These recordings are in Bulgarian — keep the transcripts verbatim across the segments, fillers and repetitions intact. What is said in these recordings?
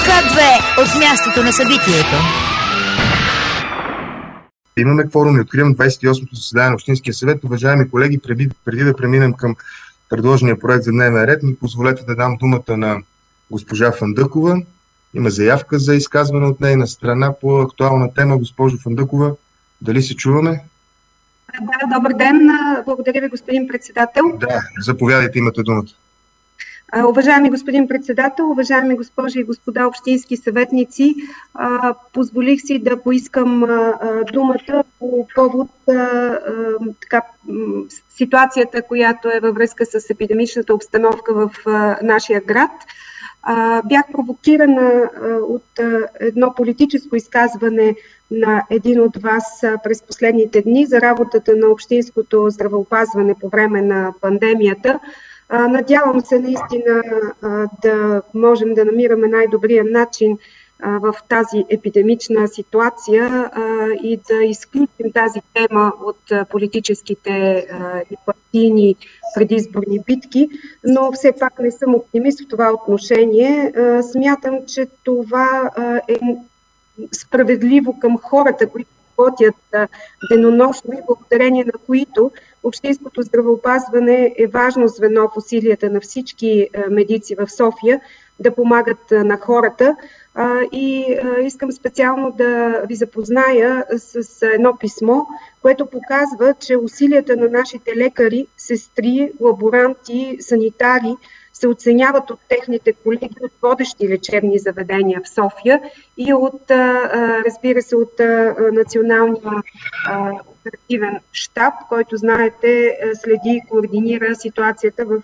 Ка две от мястото на събитието. Имаме кворум и откривам двадесет и осмото заседание на Общинския съвет. Уважаеми колеги, преди, преди да преминем към предложения проект за дневен ред, ми позволете да дам думата на госпожа Фандъкова. Има заявка за изказване от нейна страна по актуална тема. Госпожо Фандъкова, дали се чуваме? Да, добър ден. Благодаря ви, господин председател. Да, заповядайте, имате думата. Уважаеми господин председател, уважаеми госпожи и господа общински съветници, позволих си да поискам думата по повод така, ситуацията, която е във връзка с епидемичната обстановка в нашия град. Бях провокирана от едно политическо изказване на един от вас през последните дни за работата на общинското здравеопазване по време на пандемията. Надявам се наистина да можем да намираме най-добрия начин в тази епидемична ситуация и да изключим тази тема от политическите и партийни предизборни битки, но все пак не съм оптимист в това отношение. Смятам, че това е справедливо към хората, които работят денонощно и благодарение на които общинското здравеопазване е важно звено в усилията на всички медици в София да помагат на хората. И искам специално да ви запозная с едно писмо, което показва, че усилията на нашите лекари, сестри, лаборанти, санитари се оценяват от техните колеги от водещи лечебни заведения в София и от, разбира се, от Националния оперативен щаб, който, знаете, следи и координира ситуацията в,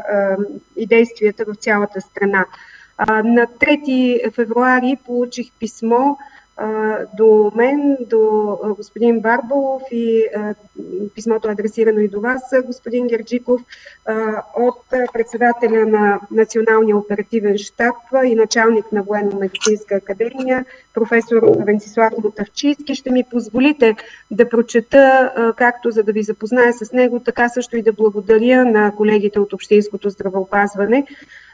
и действията в цялата страна. На трети февруари получих писмо до мен, до господин Барбалов и писмото е адресирано и до вас, господин Герджиков, от председателя на Националния оперативен щаб и началник на Военно-медицинска академия, професор Венцислав Мотавчийски. Ще ми позволите да прочета, както за да ви запозная с него, така също и да благодаря на колегите от Общинското здравеопазване.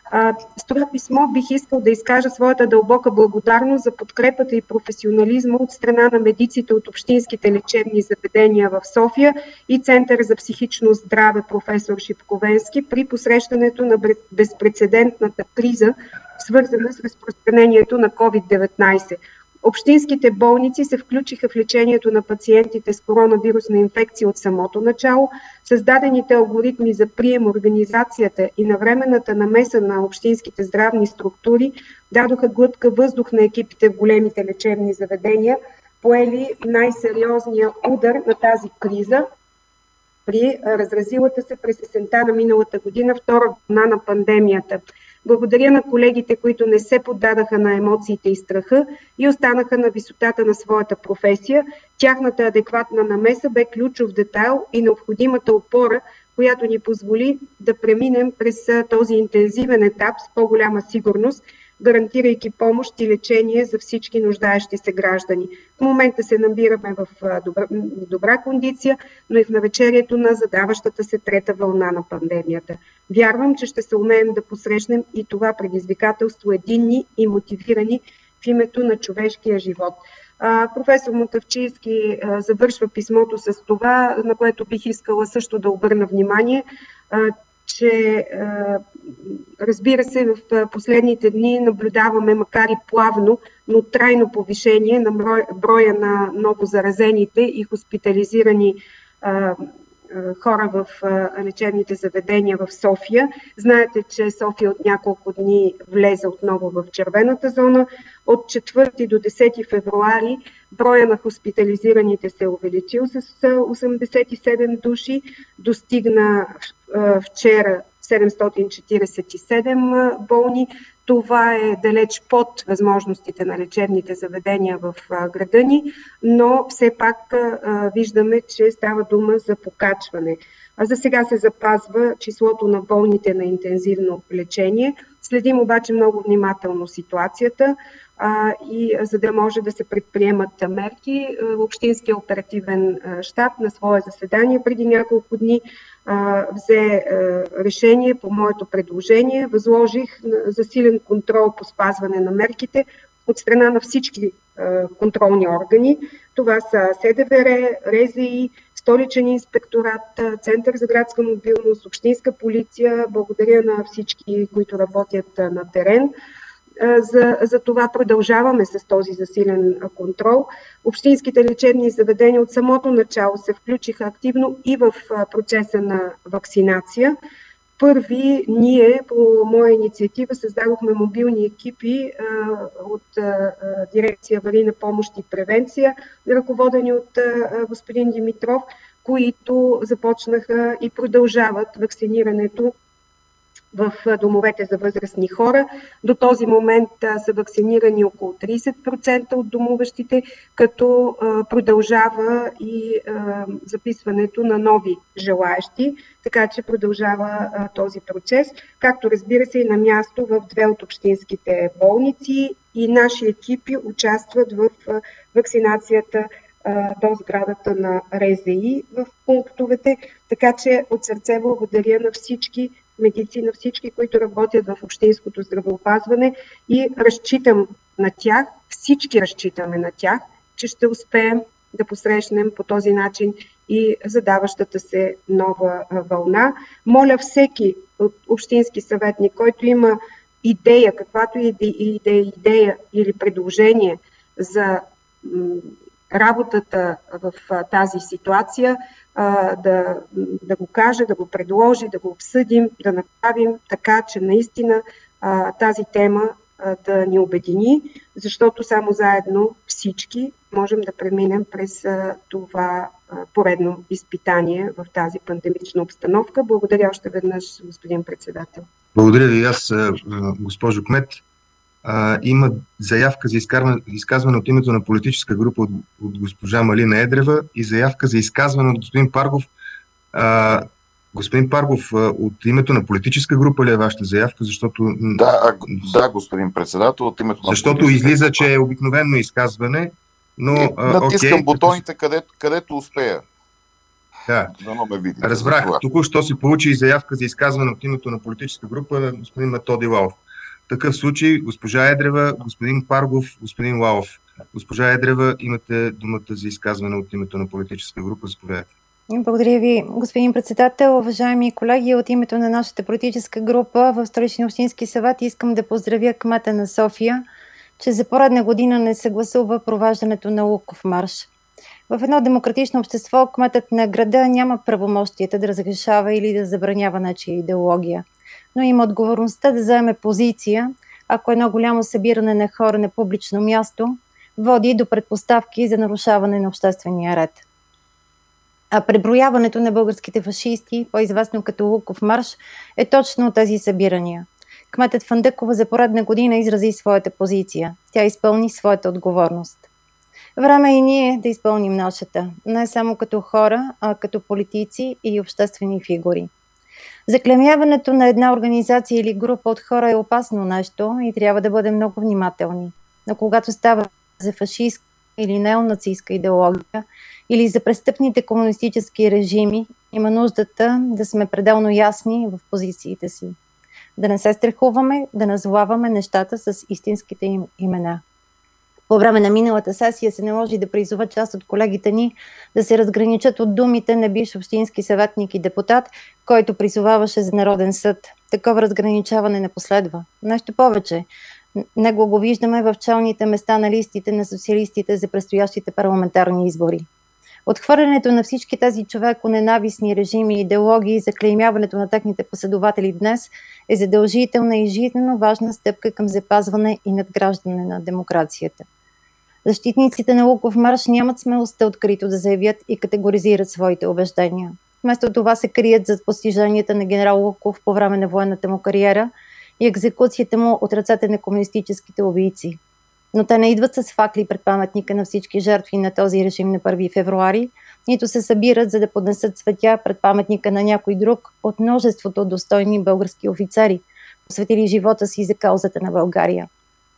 С това писмо бих искал да изкажа своята дълбока благодарност за подкрепата и професионализма от страна на медиците от общинските лечебни заведения в София и Център за психично здраве професор Шипковенски при посрещането на безпрецедентната криза, свързана с разпространението на ковид деветнайсет. Общинските болници се включиха в лечението на пациентите с коронавирусна инфекция от самото начало. Създадените алгоритми за прием, организацията и навременната намеса на общинските здравни структури дадоха глътка въздух на екипите в големите лечебни заведения, поели най-сериозния удар на тази криза при разразилата се през есента на миналата година втора вълна на пандемията. Благодаря на колегите, които не се поддадаха на емоциите и страха и останаха на висотата на своята професия. Тяхната адекватна намеса бе ключов детайл и необходимата опора, която ни позволи да преминем през този интензивен етап с по-голяма сигурност, гарантирайки помощ и лечение за всички нуждаещи се граждани. В момента се набираме в добра, добра кондиция, но и в навечерието на задаващата се трета вълна на пандемията. Вярвам, че ще се умеем да посрещнем и това предизвикателство единни и мотивирани в името на човешкия живот. Професор Мотавчийски завършва писмото с това, на което бих искала също да обърна внимание, че разбира се в последните дни наблюдаваме, макар и плавно, но трайно повишение на броя на новозаразените и хоспитализирани хора в лечебните заведения в София. Знаете, че София от няколко дни влезе отново в червената зона. От четвърти до десети февруари броя на хоспитализираните се е увеличил с осемдесет и седем души. Достигна вчера седемстотин четиридесет и седем болни. Това е далеч под възможностите на лечебните заведения в града ни, но все пак виждаме, че става дума за покачване. За сега се запазва числото на болните на интензивно лечение. Следим обаче много внимателно ситуацията а, и за да може да се предприемат мерки. Общинския оперативен щаб на свое заседание преди няколко дни а, взе а, решение по моето предложение. Възложих засилен контрол по спазване на мерките от страна на всички а, контролни органи. Това са СДВР, РЗИ, Столичен инспекторат, Център за градска мобилност, Общинска полиция. Благодаря на всички, които работят на терен. За, за това продължаваме с този засилен контрол. Общинските лечебни заведения от самото начало се включиха активно и в процеса на вакцинация. Първи ние, по моя инициатива, създадохме мобилни екипи а, от а, дирекция аварийна помощ и превенция, ръководени от а, господин Димитров, които започнаха и продължават вакцинирането в домовете за възрастни хора. До този момент а, са вакцинирани около трийсет процента от домуващите, като а, продължава и а, записването на нови желаещи, така че продължава а, този процес, както разбира се и на място в две от общинските болници и наши екипи участват в а, вакцинацията а, до сградата на РЗИ в пунктовете, така че от сърце благодаря на всички медици, на всички, които работят в общинското здравеопазване и разчитам на тях, всички разчитаме на тях, че ще успеем да посрещнем по този начин и задаващата се нова вълна. Моля всеки от общински съветник, който има идея, каквато и идея, идея или предложение за работата в тази ситуация, да, да го каже, да го предложи, да го обсъдим, да направим така, че наистина тази тема да ни обедини, защото само заедно всички можем да преминем през това поредно изпитание в тази пандемична обстановка. Благодаря още веднъж, господин председател. Благодаря ви аз, госпожо кмет. А, има заявка за изказване от името на политическа група от, от госпожа Малина Едрева и заявка за изказване от господин Паргов. А, господин Паргов, от името на политическа група ли е вашата заявка? Защото, да, да, господин председател, от името на защото излиза, група. Че е обикновено изказване, но... И, натискам okay, бутоните, като... където, където успея. Да, разбрах. Току-що се получи и заявка за изказване от името на политическа група на господин Методи Лалов. В такъв случай госпожа Едрева, господин Паргов, господин Лалов. Госпожа Едрева, имате думата за изказване от името на политическа група. Заповядайте. Благодаря ви, господин председател. Уважаеми колеги, от името на нашата политическа група в Столичния общински съвет искам да поздравя кмета на София, че за поредна година не съгласува провеждането на Луков марш. В едно демократично общество кметът на града няма правомощията да разрешава или да забранява нечия идеология, но има отговорността да заеме позиция, ако едно голямо събиране на хора на публично място води до предпоставки за нарушаване на обществения ред. А преброяването на българските фашисти, по-известно като Луков марш, е точно тези събирания. Кметът Фандъкова за поредна година изрази своята позиция. Тя изпълни своята отговорност. Време е и ние да изпълним нашата, не само като хора, а като политици и обществени фигури. Заклемяването на една организация или група от хора е опасно нещо и трябва да бъдем много внимателни. Но когато става за фашистска или неонацистска идеология или за престъпните комунистически режими, има нуждата да сме пределно ясни в позициите си. Да не се страхуваме, да назоваваме нещата с истинските им имена. По време на миналата сесия се наложи да призова част от колегите ни да се разграничат от думите на бивш общински съветник и депутат, който призоваваше за народен съд. Такова разграничаване не последва. Нещо повече. Него го виждаме в челните места на листите на социалистите за предстоящите парламентарни избори. Отхвърлянето на всички тези човеконенавистни режими и идеологии и заклеймяването на техните последователи днес е задължителна и жизненно важна стъпка към запазване и надграждане на демокрацията. Защитниците на Луков марш нямат смелостта открито да заявят и категоризират своите убеждения. Вместо това се крият зад постиженията на генерал Луков по време на военната му кариера и екзекуцията му от ръцете на комунистическите убийци. Но те не идват с факли пред паметника на всички жертви на този режим на първи февруари, нито се събират, за да поднесат цветя пред паметника на някой друг от множеството достойни български офицери, посветили живота си за каузата на България.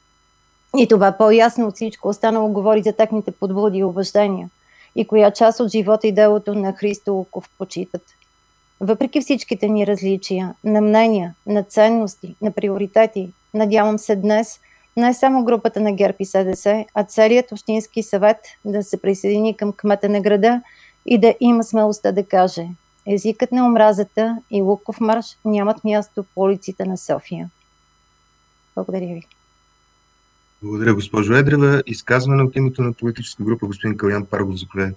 И това по-ясно от всичко останало говори за техните подбуди и убеждения и коя част от живота и делото на Христо Луков почитат. Въпреки всичките ни различия, на мнения, на ценности, на приоритети, надявам се днес не само групата на ГЕРБ и СДС, а целият Общински съвет да се присъедини към кмета на града и да има смелостта да каже: езикът на омразата и Луков марш нямат място по улиците на София. Благодаря ви. Благодаря, госпожо Едрева. Изказване от името на политическа група, господин Калян Паргов, заповядайте.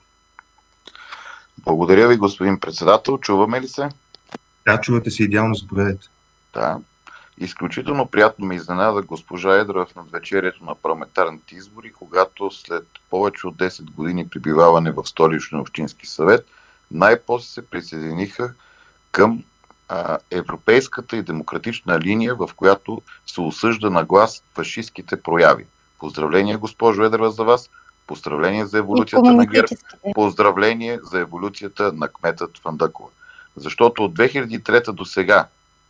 Благодаря ви, господин председател. Чуваме ли се? Да, чувате се идеално, заповядайте. Да. Изключително приятно ме изненада госпожа Едрева в надвечерието на парламентарните избори, когато след повече от десет години пребиваване в Столичния общински съвет, най-после се присъединиха към а, европейската и демократична линия, в която се осъжда на глас фашистските прояви. Поздравление, госпожо Едрева, за вас. Поздравление за еволюцията на ГЕРБ. Поздравление за еволюцията на кметът Фандъкова. Защото от две хиляди и трета до сега,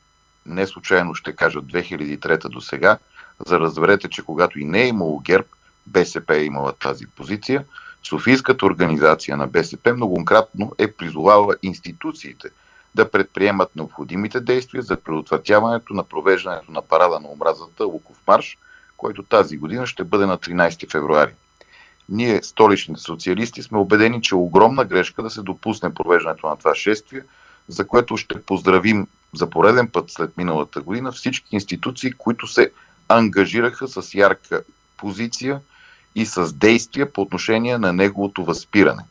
не случайно ще кажа две хиляди и трета до сега, за да разберете, че когато и не е имало ГЕРБ, БСП е имала тази позиция, Софийската организация на БСП многократно е призовала институциите да предприемат необходимите действия за предотвратяването на провеждането на парада на омразата Луков марш, който тази година ще бъде на тринайсети февруари. Ние, столичните социалисти, сме убедени, че е огромна грешка да се допусне провеждането на това шествие, за което ще поздравим за пореден път след миналата година всички институции, които се ангажираха с ярка позиция и с действия по отношение на неговото възпиране.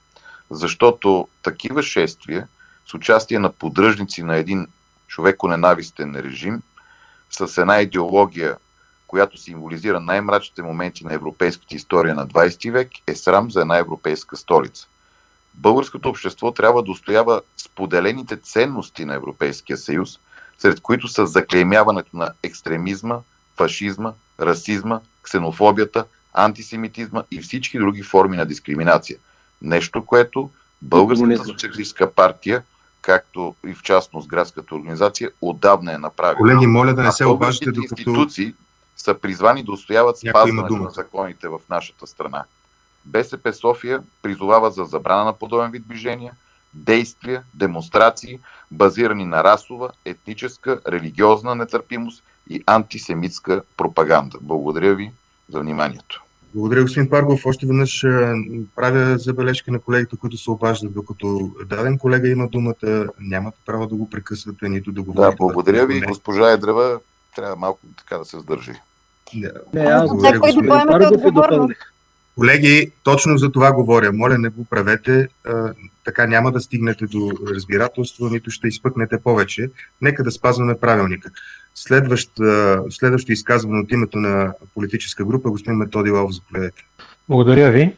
Защото такива шествия с участие на поддръжници на един човеконенавистен режим, с една идеология, която символизира най-мрачните моменти на европейската история на двайсети век, е срам за една европейска столица. Българското общество трябва да устоява споделените ценности на Европейския съюз, сред които са заклеймяването на екстремизма, фашизма, расизма, ксенофобията, антисемитизма и всички други форми на дискриминация. Нещо, което Българската социалистическа партия, както и в частност градската организация, отдавна е направила. Колеги, моля да не се обаждате, докато институции са призвани да устояват спазването на законите в нашата страна. БСП София призовава за забрана на подобен вид движения, действия, демонстрации, базирани на расова, етническа, религиозна нетърпимост и антисемитска пропаганда. Благодаря ви за вниманието. Благодаря, господин Паргов. Още веднъж правя забележка на колегите, които се обаждат, докато даден колега има думата, нямате право да го прекъсвате, нито да го Да, благодаря ви. Госпожа Едрева трябва малко така да се сдържи. Не, не аз благодаря, господин Паргов. Колеги, точно за това говоря. Моля, не го правете. А, така няма да стигнете до разбирателство, нито ще изпъкнете повече. Нека да спазваме правилника. Следващ, следващо изказване от името на политическа група, господин Методи Лалов, заповядайте. Благодаря ви.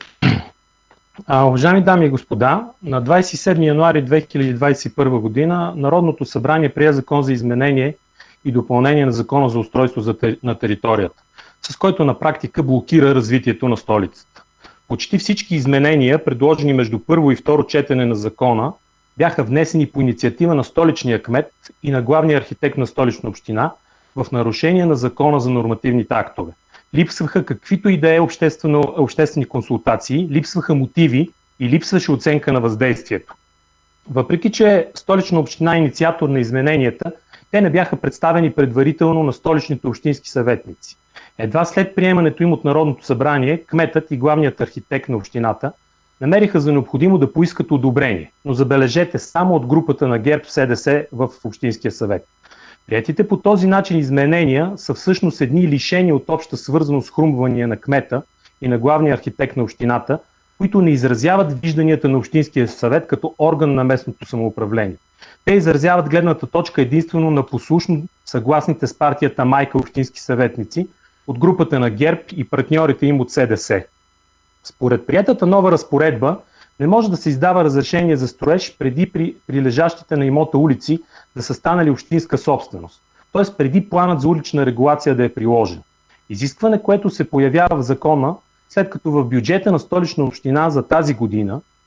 А, уважаеми дами и господа, на двайсет и седми януари две хиляди двайсет и първа година Народното събрание прие закон за изменение и допълнение на Закона за устройство за тери... на територията, с който на практика блокира развитието на столицата. Почти всички изменения, предложени между първо и второ четене на закона, бяха внесени по инициатива на столичния кмет и на главния архитект на Столична община в нарушение на Закона за нормативните актове. Липсваха каквито и да е обществени консултации, липсваха мотиви и липсваше оценка на въздействието. Въпреки че Столична община е инициатор на измененията, те не бяха представени предварително на столичните общински съветници. Едва след приемането им от Народното събрание, кметът и главният архитект на общината намериха за необходимо да поискат одобрение, но забележете, само от групата на ГЕРБ СДС в Общинския съвет. Приетите по този начин изменения са всъщност едни лишени от обща свързаност с хрумвания на кмета и на главния архитект на общината, които не изразяват вижданията на Общинския съвет като орган на местното самоуправление. Те изразяват гледната точка единствено на послушно съгласните с партията майка общински съветници от групата на ГЕРБ и партньорите им от СДС. Според приетата нова разпоредба не може да се издава разрешение за строеж преди при прилежащите на имота улици да са станали общинска собственост, т.е. преди планът за улична регулация да е приложен. Изискване, което се появява в закона, след като в бюджета на Столична община за тази година,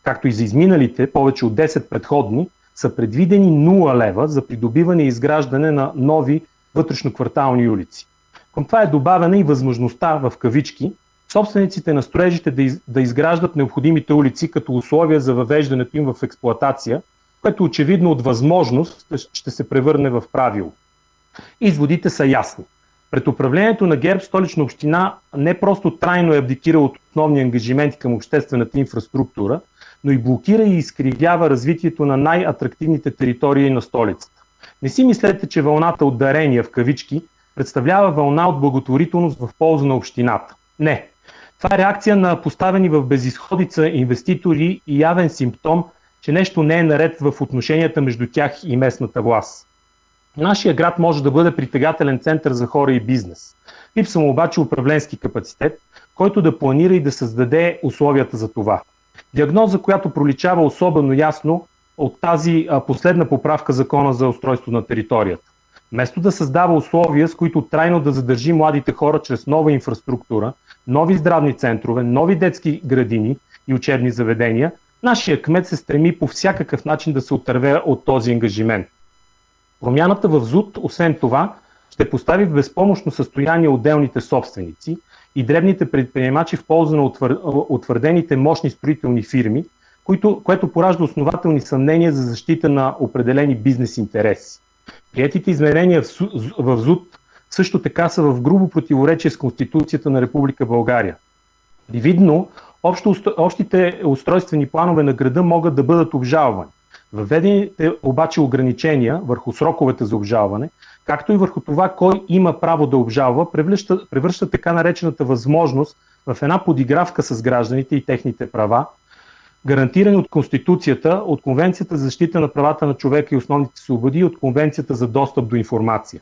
както и за изминалите повече от десет предходни, са предвидени нула лева за придобиване и изграждане на нови вътрешноквартални улици. Към това е добавена и възможността, в кавички, собствениците на строежите да, из, да изграждат необходимите улици като условия за въвеждането им в експлоатация, което очевидно от възможност ще се превърне в правило. Изводите са ясни. Пред управлението на ГЕРБ Столична община не просто трайно е абдикира от основни ангажименти към обществената инфраструктура, но и блокира и изкривява развитието на най-атрактивните територии на столицата. Не си мислете, че вълната от дарения в кавички представлява вълна от благотворителност в полза на общината. Не. Това е реакция на поставени в безизходица инвеститори и явен симптом, че нещо не е наред в отношенията между тях и местната власт. Нашия град може да бъде притегателен център за хора и бизнес. Липсва му обаче управленски капацитет, който да планира и да създаде условията за това. Диагноза, която проличава особено ясно от тази последна поправка Закона за устройство на територията. Вместо да създава условия, с които трайно да задържи младите хора чрез нова инфраструктура, нови здравни центрове, нови детски градини и учебни заведения, нашия кмет се стреми по всякакъв начин да се отърве от този ангажимент. Промяната в ЗУТ, освен това, ще постави в безпомощно състояние отделните собственици и дребните предприемачи в полза на утвър... утвърдените мощни строителни фирми, които, което поражда основателни съмнения за защита на определени бизнес интереси. Приетите изменения в, в ЗУТ също така са в грубо противоречие с Конституцията на Република България. Привидно, общо, общите устройствени планове на града могат да бъдат обжалвани. Въведените обаче ограничения върху сроковете за обжалване, както и върху това кой има право да обжалва, превръща, превръща така наречената възможност в една подигравка с гражданите и техните права, гарантирани от Конституцията, от Конвенцията за защита на правата на човека и основните свободи и от Конвенцията за достъп до информация.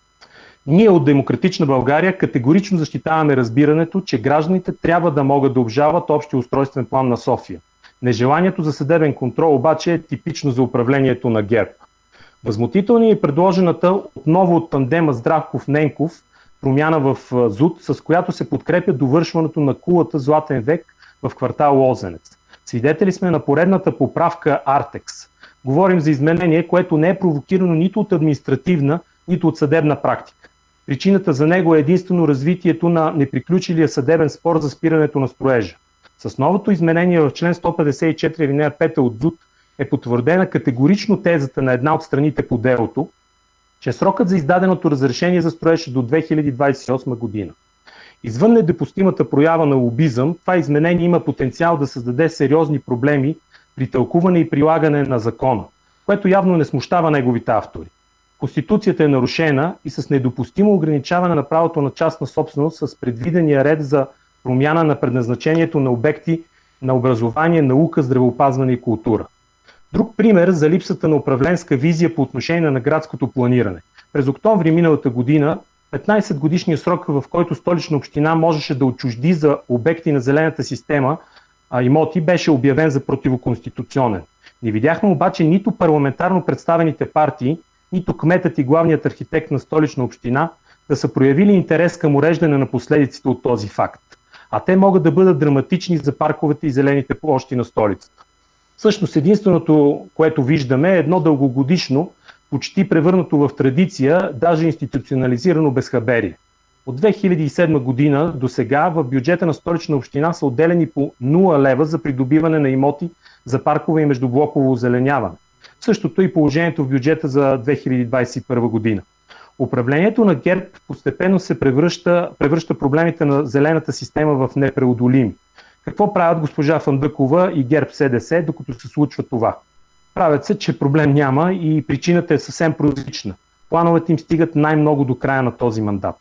Ние от Демократична България категорично защитаваме разбирането, че гражданите трябва да могат да обжалват общия устройствен план на София. Нежеланието за съдебен контрол обаче е типично за управлението на ГЕРБ. Възмутителна е предложената отново от тандема Здравков-Ненков промяна в ЗУТ, с която се подкрепя довършването на кулата Златен век в квартал Лозенец. Свидетели сме на поредната поправка Артекс. Говорим за изменение, което не е провокирано нито от административна, нито от съдебна практика. Причината за него е единствено развитието на неприключилия съдебен спор за спирането на строежа. С новото изменение в член сто петдесет и четири алинея пета от ЗУТ е потвърдена категорично тезата на една от страните по делото, че срокът за издаденото разрешение за строеж е до две хиляди двадесет и осма година. Извън недопустимата проява на лобизъм, това изменение има потенциал да създаде сериозни проблеми при тълкуване и прилагане на закона, което явно не смущава неговите автори. Конституцията е нарушена и с недопустимо ограничаване на правото на частна собственост с предвидения ред за промяна на предназначението на обекти на образование, наука, здравеопазване и култура. Друг пример за липсата на управленска визия по отношение на градското планиране. През октомври миналата година петнадесет годишния срок, в който Столична община можеше да отчужди за обекти на зелената система а, имоти, беше обявен за противоконституционен. Не видяхме обаче нито парламентарно представените партии, нито кметът и главният архитект на Столична община да са проявили интерес към уреждане на последиците от този факт. А те могат да бъдат драматични за парковете и зелените площи на столицата. Всъщност единственото, което виждаме, е едно дългогодишно, почти превърнато в традиция, даже институционализирано безхаберие. От две хиляди и седма година до сега в бюджета на Столична община са отделени по нула лева за придобиване на имоти за паркове и междублоково озеленяване. Същото и положението в бюджета за две хиляди двадесет и първа година. Управлението на ГЕРБ постепенно се превръща, превръща проблемите на зелената система в непреодолими. Какво правят госпожа Фандъкова и ГЕРБ СДС, докато се случва това? Правят се, че проблем няма и причината е съвсем прозрачна. Плановете им стигат най-много до края на този мандат.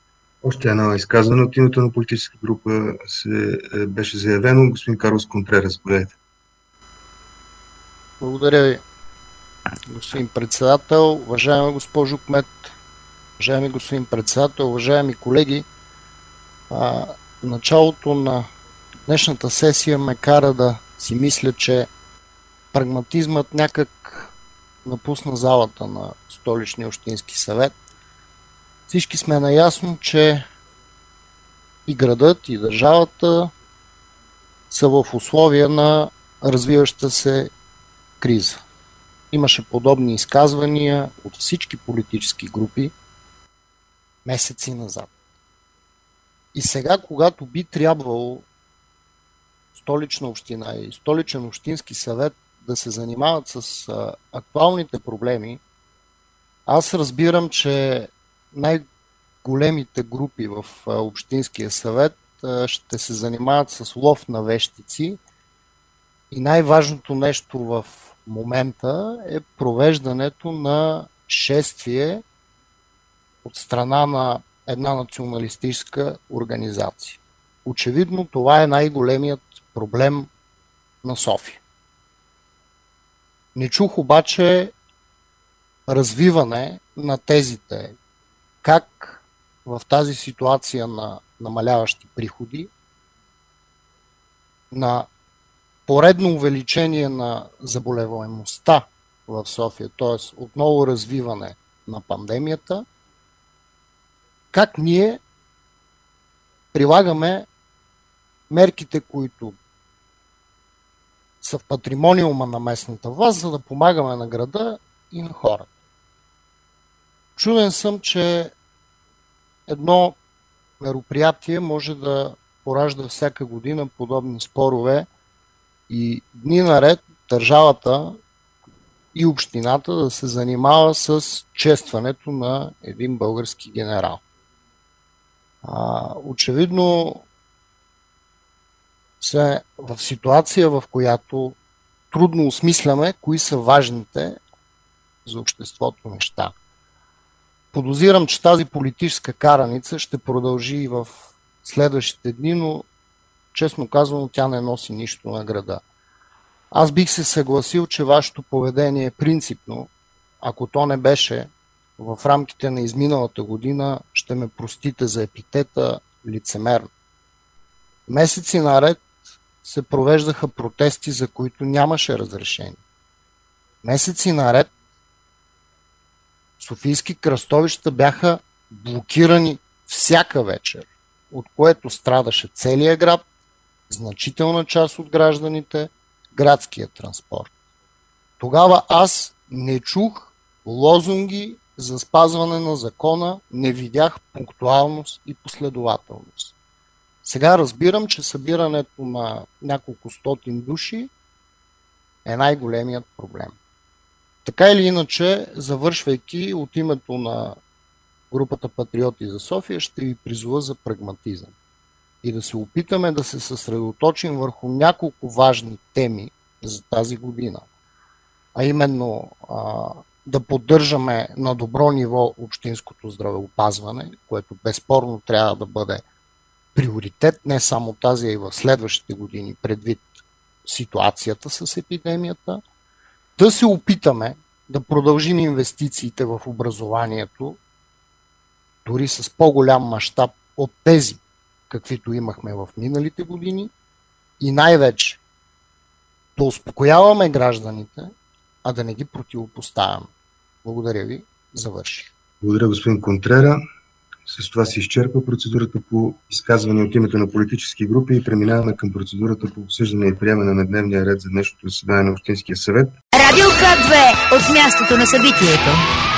Още едно изказване от името на политическа група се беше заявено. Господин Карлос Контрерас, заповядайте. Благодаря ви, господин председател. Уважаема госпожо кмет, уважаеми господин председател, уважаеми колеги, а, началото на днешната сесия ме кара да си мисля, че прагматизмът някак напусна залата на Столичния общински съвет. Всички сме наясно, че и градът, и държавата са в условия на развиваща се криза. Имаше подобни изказвания от всички политически групи месеци назад. И сега, когато би трябвало Столична община и Столичен общински съвет да се занимават с а, актуалните проблеми, аз разбирам, че най-големите групи в а, Общинския съвет а, ще се занимават с лов на вещици и най-важното нещо в момента е провеждането на шествие от страна на една националистическа организация. Очевидно това е най-големият проблем на София. Не чух обаче развиване на тезите как в тази ситуация на намаляващи приходи, на поредно увеличение на заболеваемостта в София, т.е. отново развиване на пандемията, как ние прилагаме мерките, които са в патримониума на местната власт, за да помагаме на града и на хората. Чуден съм, че едно мероприятие може да поражда всяка година подобни спорове и дни наред държавата и общината да се занимава с честването на един български генерал. А, очевидно се в ситуация, в която трудно осмисляме кои са важните за обществото неща. Подозирам, че тази политическа караница ще продължи и в следващите дни, но честно казано тя не носи нищо на града. Аз бих се съгласил, че вашето поведение е принципно, ако то не беше в рамките на изминалата година, ще ме простите за епитета, лицемерно. Месеци наред се провеждаха протести, за които нямаше разрешение. Месеци наред софийски кръстовища бяха блокирани всяка вечер, от което страдаше целият град, значителна част от гражданите, градския транспорт. Тогава аз не чух лозунги за спазване на закона, не видях пунктуалност и последователност. Сега разбирам, че събирането на няколко стотин души е най-големият проблем. Така или иначе, завършвайки от името на групата Патриоти за София, ще ви призова за прагматизъм и да се опитаме да се съсредоточим върху няколко важни теми за тази година. А именно а, да поддържаме на добро ниво общинското здравеопазване, което безспорно трябва да бъде приоритет не само тази, а и в следващите години предвид ситуацията с епидемията. Да се опитаме да продължим инвестициите в образованието, дори с по-голям мащаб от тези, каквито имахме в миналите години, и най-вече да успокояваме гражданите, а да не ги противопоставяме. Благодаря ви. Завърших. Благодаря, господин Контрера. С това се изчерпа процедурата по изказване от името на политически групи и преминаваме към процедурата по обсъждане и приемане на дневния ред за днешното заседание на Общинския съвет. Радио К две от мястото на събитието.